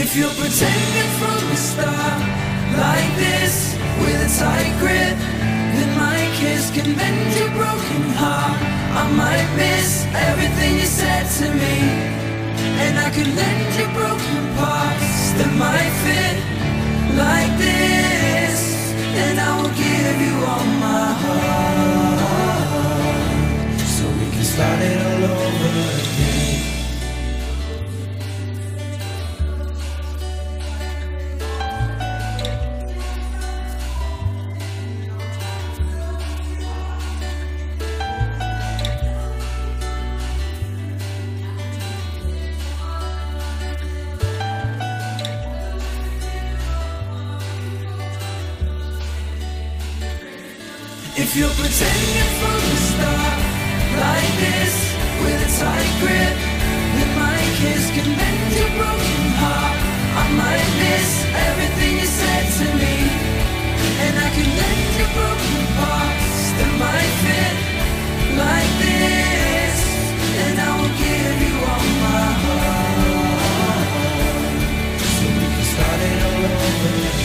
If you're pretending from the start like this, with a tight grip, then my kiss can mend your broken heart. I might miss everything you said to me, and I could lend you broken parts that might fit like this. And I will give you all my heart, so we can start it all over again. If you're pretending from the start like this, with a tight grip, then my kiss can mend your broken heart. I might miss everything you said to me, and I can lend you broken parts that might fit like this. And I will give you all my heart, so we can start it all over again.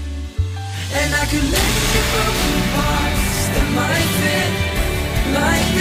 And I can lend you broken parts that might fit like